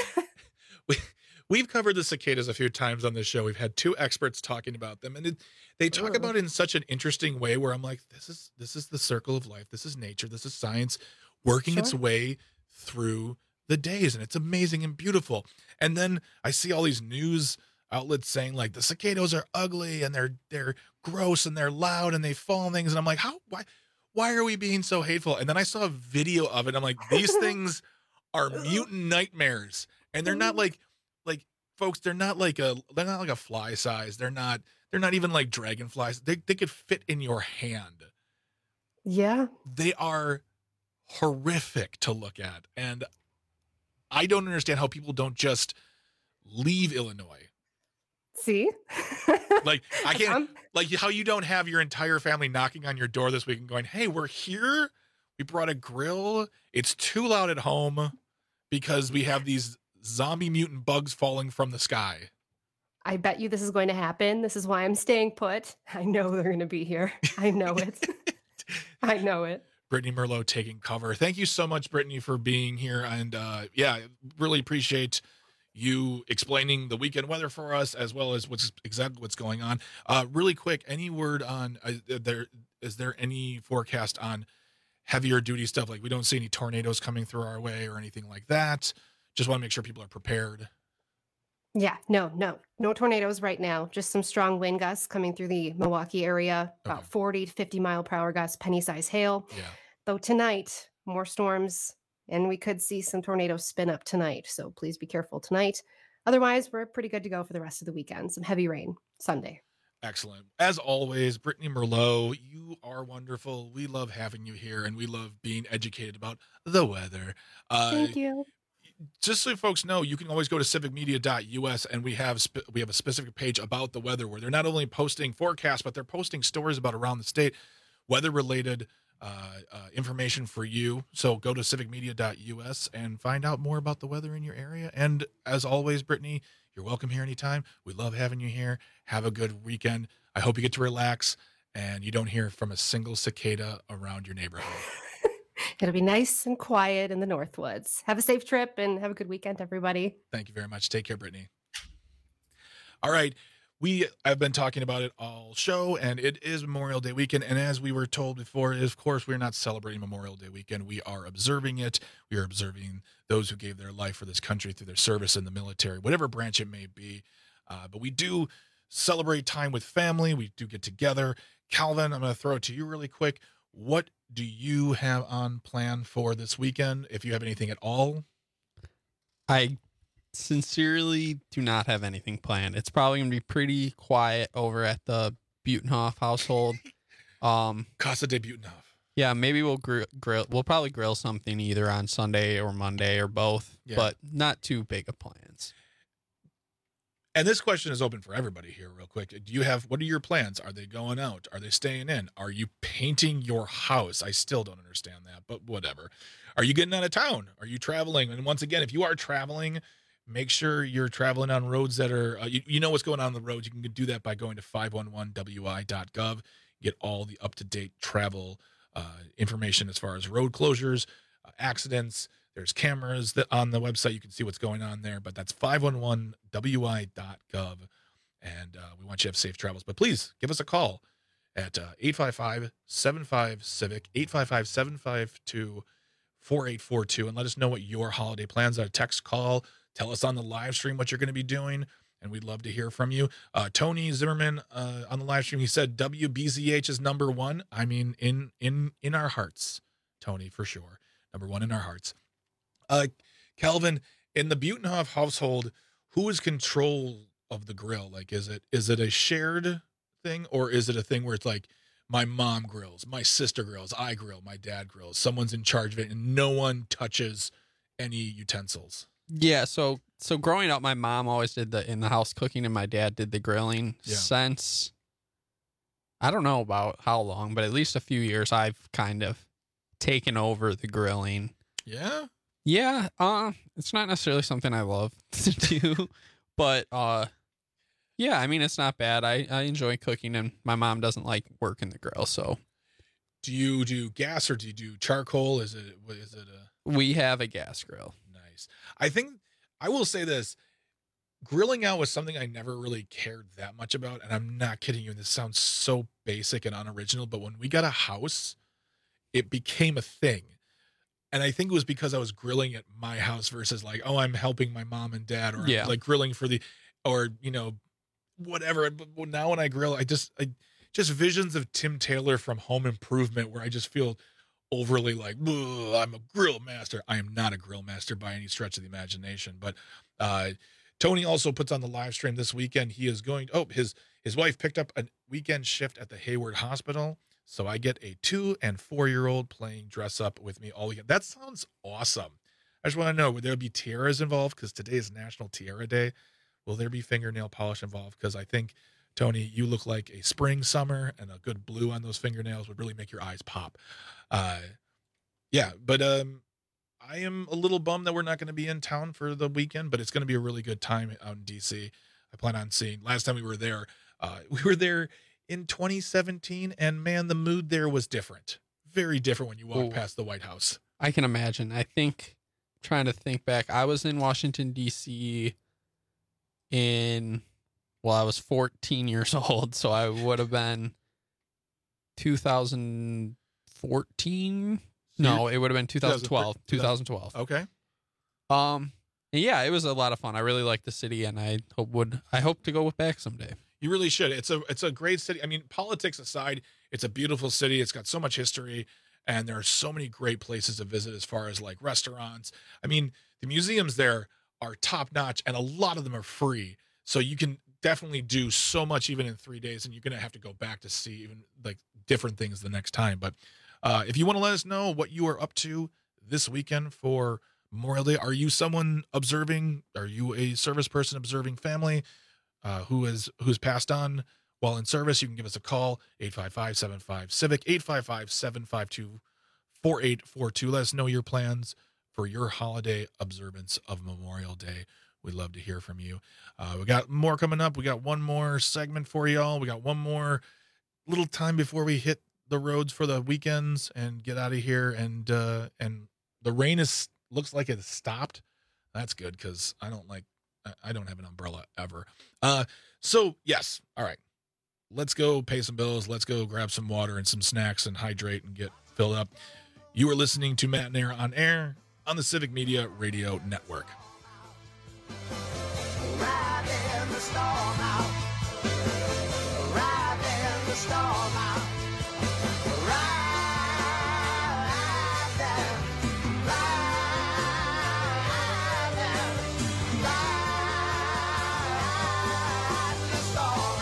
We've covered the cicadas a few times on this show. We've had two experts talking about them, and they talk about it in such an interesting way where I'm like, this is the circle of life. This is nature. This is science working its way through the days, and it's amazing and beautiful. And then I see all these news outlets saying like the cicadas are ugly and they're gross and they're loud and they fall on things, and I'm like, why are we being so hateful? And then I saw a video of it, and I'm like, these things are mutant nightmares, and they're not like folks, they're not like a fly size. They're not even like dragonflies. They could fit in your hand. Yeah, they are horrific to look at, and I don't understand how people don't just leave Illinois. See? Like, I can't, like how you don't have your entire family knocking on your door this week and going, hey, we're here. We brought a grill. It's too loud at home because we have these zombie mutant bugs falling from the sky. I bet you this is going to happen. This is why I'm staying put. I know they're going to be here. I know it. I know it. Brittany Merlot taking cover. Thank you so much, Brittany, for being here. And really appreciate you explaining the weekend weather for us, as well as exactly what's going on. Really quick, any word on is there any forecast on heavier duty stuff? Like, we don't see any tornadoes coming through our way or anything like that. Just want to make sure people are prepared. Yeah, no tornadoes right now. Just some strong wind gusts coming through the Milwaukee area, about 40 to 50 mile per hour gusts, penny-size hail. Yeah. Though tonight, more storms, and we could see some tornadoes spin up tonight. So please be careful tonight. Otherwise, we're pretty good to go for the rest of the weekend. Some heavy rain Sunday. Excellent. As always, Brittany Merlot, you are wonderful. We love having you here, and we love being educated about the weather. Thank you. Just so folks know, you can always go to civicmedia.us, and we have a specific page about the weather where they're not only posting forecasts, but they're posting stories about around the state, weather-related information for you. So go to civicmedia.us and find out more about the weather in your area. And as always, Brittany, you're welcome here anytime. We love having you here. Have a good weekend. I hope you get to relax and you don't hear from a single cicada around your neighborhood. It'll be nice and quiet in the Northwoods. Have a safe trip and have a good weekend, everybody. Thank you very much. Take care, Brittany. All right. We have been talking about it all show, and it is Memorial Day weekend. And as we were told before, of course, we're not celebrating Memorial Day weekend. We are observing it. We are observing those who gave their life for this country through their service in the military, whatever branch it may be. But we do celebrate time with family. We do get together. Calvin, I'm going to throw it to you really quick. What do you have on plan for this weekend, if you have anything at all? I sincerely do not have anything planned. It's probably going to be pretty quiet over at the Butenhoff household. Casa de Butenhoff. Yeah, maybe we'll grill. We'll probably grill something either on Sunday or Monday or both, but not too big of plans. And this question is open for everybody here real quick. What are your plans? Are they going out? Are they staying in? Are you painting your house? I still don't understand that, but whatever. Are you getting out of town? Are you traveling? And once again, if you are traveling, make sure you're traveling on roads that are, you know what's going on the roads. You can do that by going to 511wi.gov. Get all the up-to-date travel information as far as road closures, accidents. There's cameras on the website. You can see what's going on there, but that's 511wi.gov. And we want you to have safe travels. But please give us a call at 855-75-CIVIC, 4842 and let us know what your holiday plans are. Text, call, tell us on the live stream what you're going to be doing, and we'd love to hear from you. Tony Zimmerman on the live stream, he said WBZH is number one. I mean, in our hearts, Tony, for sure. Number one in our hearts. Calvin, in the Butenhoff household, who is control of the grill? Like, is it a shared thing, or is it a thing where it's like my mom grills, my sister grills, I grill, my dad grills, someone's in charge of it, and no one touches any utensils? Yeah, so growing up, my mom always did the in-the-house cooking, and my dad did the grilling. Yeah. Since, I don't know about how long, but at least a few years, I've kind of taken over the grilling. Yeah? Yeah, it's not necessarily something I love to do, but yeah, I mean, it's not bad. I enjoy cooking, and my mom doesn't like working the grill, so. Do you do gas or do you do charcoal? Is it We have a gas grill. Nice. I think I will say this. Grilling out was something I never really cared that much about, and I'm not kidding you, and this sounds so basic and unoriginal, but when we got a house, it became a thing. And I think it was because I was grilling at my house versus like, oh, I'm helping my mom and dad, or Yeah. like grilling for or whatever. But now when I grill, I just visions of Tim Taylor from Home Improvement, where I just feel overly like, I'm a grill master. I am not a grill master by any stretch of the imagination. But Tony also puts on the live stream this weekend. He is going, his wife picked up a weekend shift at the Hayward Hospital. So I get a 2- and 4-year-old playing dress up with me all weekend. That sounds awesome. I just want to know, would there be tiaras involved? Because today is National Tiara Day. Will there be fingernail polish involved? Because I think, Tony, you look like a spring summer, and a good blue on those fingernails would really make your eyes pop. Yeah, but I am a little bummed that we're not going to be in town for the weekend, but it's going to be a really good time out in D.C. I plan on seeing. Last time we were there in 2017, and man, the mood there was different. Very different when you walk past the White House. I can imagine. Trying to think back, I was in Washington, D.C. I was 14 years old, so I would have been 2014. No, it would have been 2012. 2012. Okay. Yeah, it was a lot of fun. I really liked the city, and I hope to go back someday. You really should. It's a great city. I mean, politics aside, it's a beautiful city. It's got so much history, and there are so many great places to visit as far as like restaurants. I mean, the museums there are top notch, and a lot of them are free. So you can definitely do so much even in 3 days, and you're going to have to go back to see even like different things the next time. But if you want to let us know what you are up to this weekend for Memorial Day, are you someone observing? Are you a service person observing family who's passed on while in service? You can give us a call, 855-75-CIVIC, 855-752-4842. Let us know your plans for your holiday observance of Memorial Day. We'd love to hear from you. We got more coming up. We got one more segment for y'all. We got one more little time before we hit the roads for the weekends and get out of here. And the rain looks like it has stopped. That's good, because I don't have an umbrella ever. So yes. All right. Let's go pay some bills. Let's go grab some water and some snacks and hydrate and get filled up. You are listening to Matt and Air on air on the Civic Media Radio Network. Ride in the storm out. Ride in the storm out. Ride there. Ride there. Ride the storm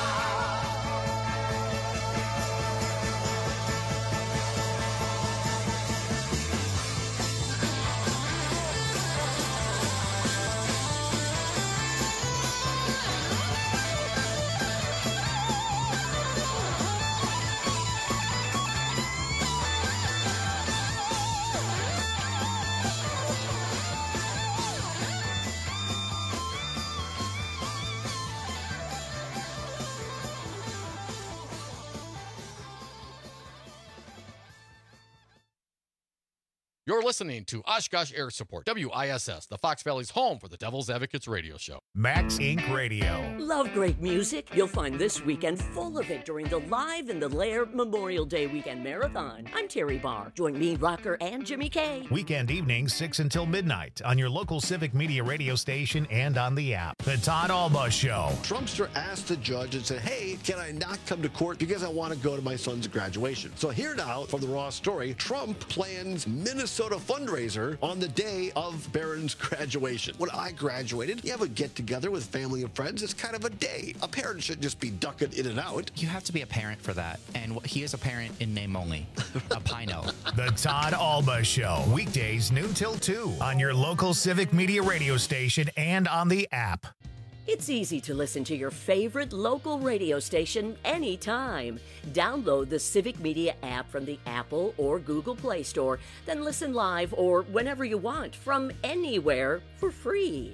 You're listening to Oshkosh Air Support, WISS, the Fox Valley's home for the Devil's Advocates radio show. Max Inc. Radio. Love great music? You'll find this weekend full of it during the Live in the Lair Memorial Day Weekend Marathon. I'm Terry Barr. Join me, Rocker, and Jimmy K. Weekend evenings, 6 until midnight on your local Civic Media radio station and on the app. The Todd Alba Show. Trumpster asked the judge and said, hey, can I not come to court because I want to go to my son's graduation? So here now from the Raw Story, Trump plans Minnesota fundraiser on the day of Barron's graduation. When I graduated, you have a get-together with family and friends. It's kind of a day. A parent shouldn't just be ducking in and out. You have to be a parent for that, and he is a parent in name only. A Pino. The Todd Alba Show. Weekdays noon till 2 on your local Civic Media radio station and on the app. It's easy to listen to your favorite local radio station anytime. Download the Civic Media app from the Apple or Google Play Store, then listen live or whenever you want from anywhere for free.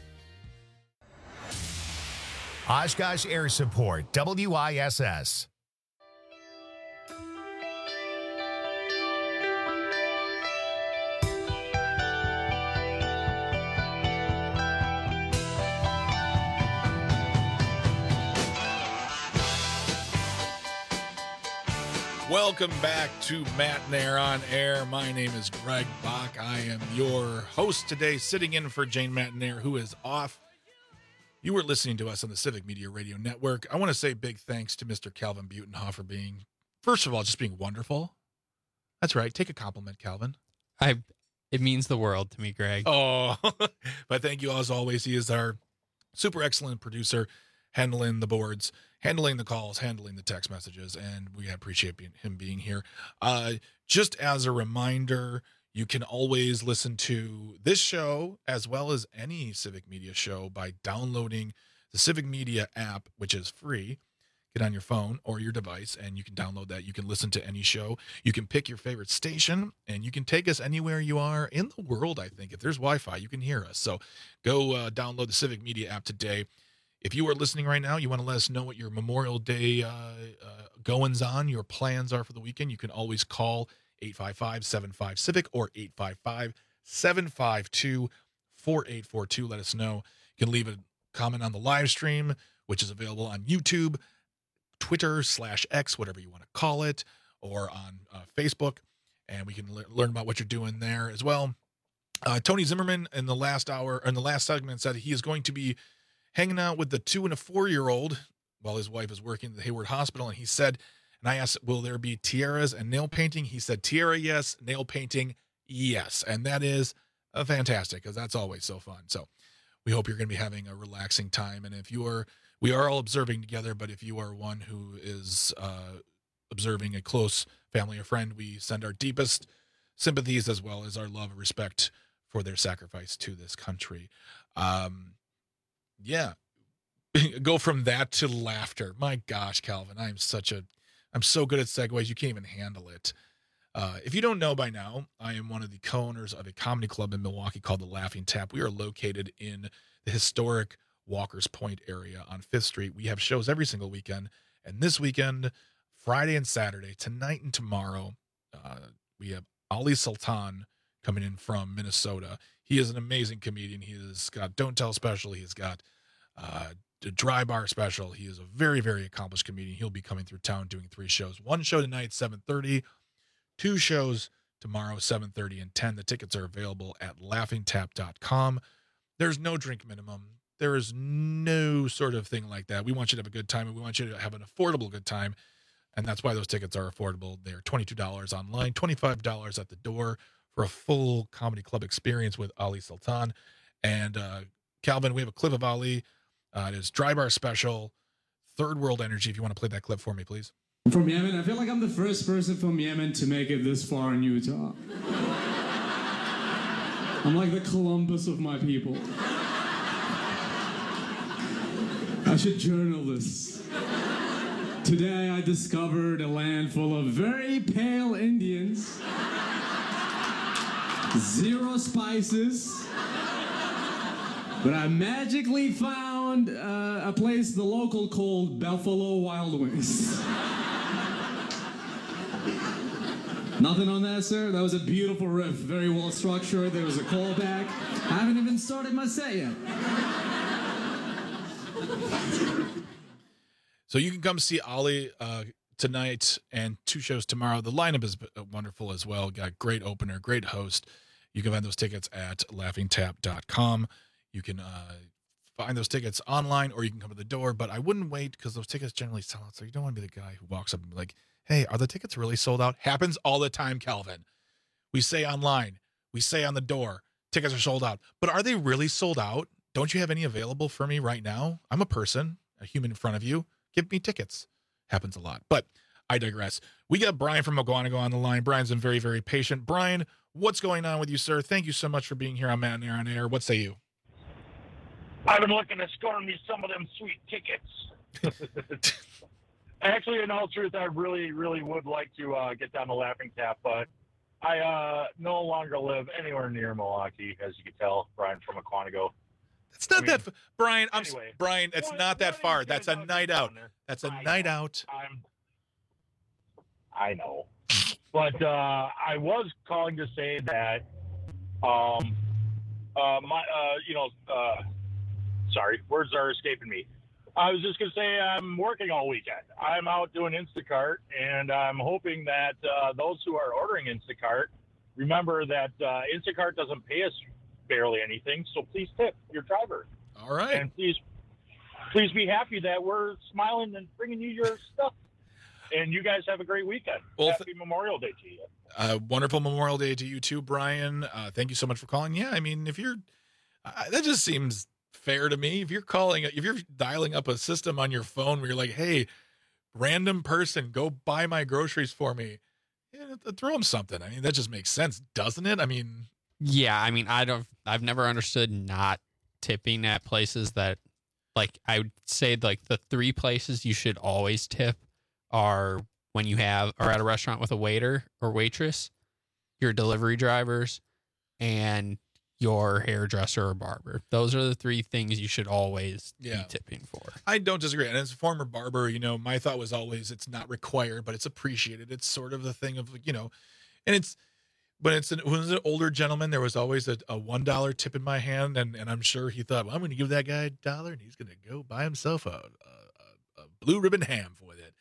Oshkosh Air Support, WISS. Welcome back to Matt Nair on Air. My name is Greg Bach. I am your host today, sitting in for Jane Matt Nair, who is off. You were listening to us on the Civic Media Radio Network. I want to say big thanks to Mr. Calvin Butenhoff for being, first of all, just being wonderful. That's right. Take a compliment, Calvin. It means the world to me, Greg. Oh, but thank you as always. He is our super excellent producer, handling the boards, handling the calls, handling the text messages, and we appreciate him being here. Just as a reminder, you can always listen to this show as well as any Civic Media show by downloading the Civic Media app, which is free. Get on your phone or your device, and you can download that. You can listen to any show. You can pick your favorite station, and you can take us anywhere you are in the world, I think. If there's Wi-Fi, you can hear us. So go download the Civic Media app today. If you are listening right now, you want to let us know what your Memorial Day goings on, your plans are for the weekend, you can always call 855-75-CIVIC or 855-752-4842. Let us know. You can leave a comment on the live stream, which is available on YouTube, Twitter/X, whatever you want to call it, or on Facebook, and we can learn about what you're doing there as well. Tony Zimmerman in the last segment said he is going to be hanging out with the 2- and 4-year-old while his wife is working at the Hayward Hospital. And he said, and I asked, will there be tiaras and nail painting? He said, tiara, yes. Nail painting, yes. And that is fantastic because that's always so fun. So we hope you're going to be having a relaxing time. And if we are all observing together, but if you are one who is observing a close family or friend, we send our deepest sympathies as well as our love and respect for their sacrifice to this country. Yeah, go from that to laughter. My gosh, Calvin, I'm so good at segues. You can't even handle it. If you don't know by now, I am one of the co-owners of a comedy club in Milwaukee called The Laughing Tap. We are located in the historic Walker's Point area on 5th Street. We have shows every single weekend. And this weekend, Friday and Saturday, tonight and tomorrow, we have Ali Sultan coming in from Minnesota. He is an amazing comedian. He has got Don't Tell special. He's got the Dry Bar special. He is a very, very accomplished comedian. He'll be coming through town doing 3 shows. 1 show tonight, 7:30. 2 shows tomorrow, 7:30 and 10. The tickets are available at laughingtap.com. There's no drink minimum. There is no sort of thing like that. We want you to have a good time, and we want you to have an affordable good time. And that's why those tickets are affordable. They're $22 online, $25 at the door for a full comedy club experience with Ali Sultan. And Calvin, we have a clip of Ali. It is Dry Bar special, Third World Energy. If you want to play that clip for me, please. From Yemen. I feel like I'm the first person from Yemen to make it this far in Utah. I'm like the Columbus of my people. I should journal this. Today I discovered a land full of very pale Indians, 0 spices, but I magically found a place the local called Buffalo Wild Wings. Nothing on that, sir? That was a beautiful riff. Very well structured. There was a callback. I haven't even started my set yet. So you can come see Ollie tonight and 2 shows tomorrow. The lineup is wonderful as well. Got great opener, great host. You can find those tickets at laughingtap.com. You can find those tickets online, or you can come to the door. But I wouldn't wait, because those tickets generally sell out. So you don't want to be the guy who walks up and be like, hey, are the tickets really sold out? Happens all the time, Calvin. We say online, we say on the door, tickets are sold out. But are they really sold out? Don't you have any available for me right now? I'm a person, a human in front of you. Give me tickets. Happens a lot. But I digress. We got Brian from Mukwonago on the line. Brian's been very, very patient. Brian, what's going on with you, sir? Thank you so much for being here on Matt and Air on Air. What say you? I've been looking to score me some of them sweet tickets. Actually, in all truth, I really, really would like to get down to Laughing Tap, but I no longer live anywhere near Milwaukee, as you can tell, Brian from Mukwonago. It's not that, Brian. Brian. It's not that far. That's a night out. That's a night out. I know, but I was calling to say that, sorry, words are escaping me. I was just going to say I'm working all weekend. I'm out doing Instacart, and I'm hoping that those who are ordering Instacart remember that Instacart doesn't pay us barely anything, so please tip your driver. All right. And please be happy that we're smiling and bringing you your stuff. And you guys have a great weekend. Well, Happy Memorial Day to you. Wonderful Memorial Day to you too, Brian. Thank you so much for calling. Yeah, I mean, if you're, that just seems fair to me. If you're dialing up a system on your phone where you're like, hey, random person, go buy my groceries for me, throw them something. I mean, that just makes sense, doesn't it? I mean, yeah, I mean, I've never understood not tipping at places that, like, I would say like the 3 places you should always tip are when you are at a restaurant with a waiter or waitress, your delivery drivers, and your hairdresser or barber. Those are the 3 things you should always be tipping for. I don't disagree. And as a former barber, my thought was always it's not required, but it's appreciated. It's sort of the thing of, and when it's an older gentleman, there was always a $1 tip in my hand. And I'm sure he thought, well, I'm going to give that guy $1 and he's going to go buy himself a blue ribbon ham with it.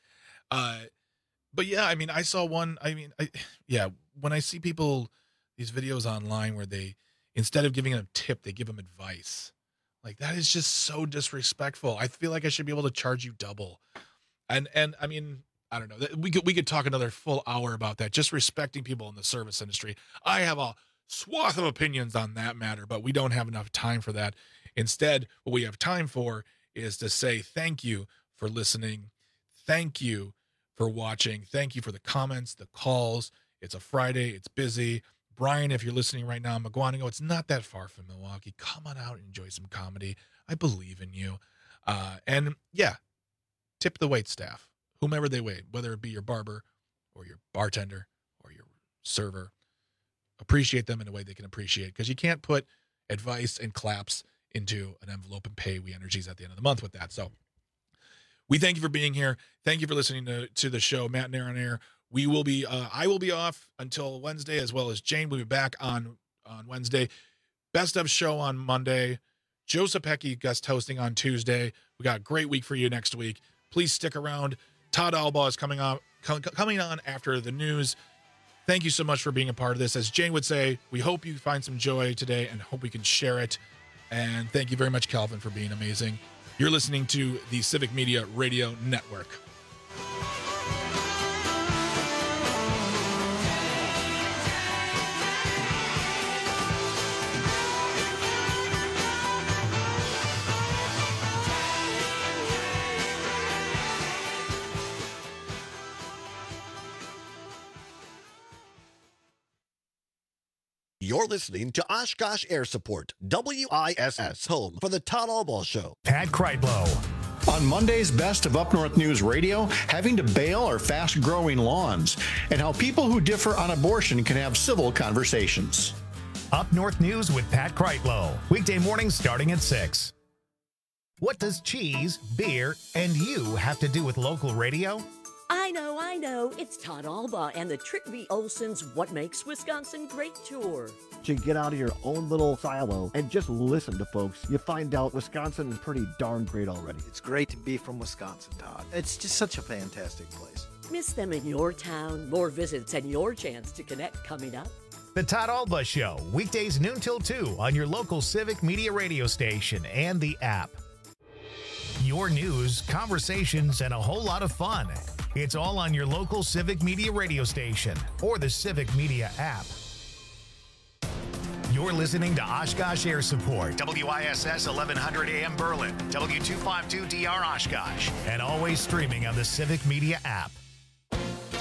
But yeah, I mean, I saw one, when I see people, these videos online where they, instead of giving them a tip, they give them advice. Like, that is just so disrespectful. I feel like I should be able to charge you double. And I mean, I don't know. We could talk another full hour about that, just respecting people in the service industry. I have a swath of opinions on that matter, but we don't have enough time for that. Instead, what we have time for is to say thank you for listening. Thank you for watching. Thank you for the comments, the calls. It's a Friday. It's busy. Brian, if you're listening right now, Mukwonago, it's not that far from Milwaukee. Come on out and enjoy some comedy. I believe in you. And yeah, tip the wait staff, whomever they wait, whether it be your barber or your bartender or your server. Appreciate them in a way they can appreciate, because you can't put advice and claps into an envelope and pay We Energies at the end of the month with that. So we thank you for being here. Thank you for listening to the show, Matt and Air on Air. We will be, I will be off until Wednesday, as well as Jane will be back on Wednesday. Best of show on Monday. Joseph Hecky guest hosting on Tuesday. We got a great week for you next week. Please stick around. Todd Albaugh is coming on after the news. Thank you so much for being a part of this. As Jane would say, we hope you find some joy today and hope we can share it. And thank you very much, Calvin, for being amazing. You're listening to the Civic Media Radio Network. You're listening to Oshkosh Air Support, WISS, home for the Todd Albaugh Show. Pat Kreitlow. On Monday's Best of Up North News Radio, having to bail our fast-growing lawns, and how people who differ on abortion can have civil conversations. Up North News with Pat Kreitlow. Weekday mornings starting at 6. What does cheese, beer, and you have to do with local radio? I know. It's Todd Alba and the Trick V. Olson's What Makes Wisconsin Great tour. To get out of your own little silo and just listen to folks, you find out Wisconsin is pretty darn great already. It's great to be from Wisconsin, Todd. It's just such a fantastic place. Miss them in your town, more visits, and your chance to connect coming up. The Todd Alba Show, weekdays noon till 2 on your local Civic Media radio station and the app. Your news, conversations, and a whole lot of fun. It's all on your local Civic Media radio station or the Civic Media app. You're listening to Oshkosh Air Support, WISS 1100 AM Berlin, W252DR Oshkosh, and always streaming on the Civic Media app.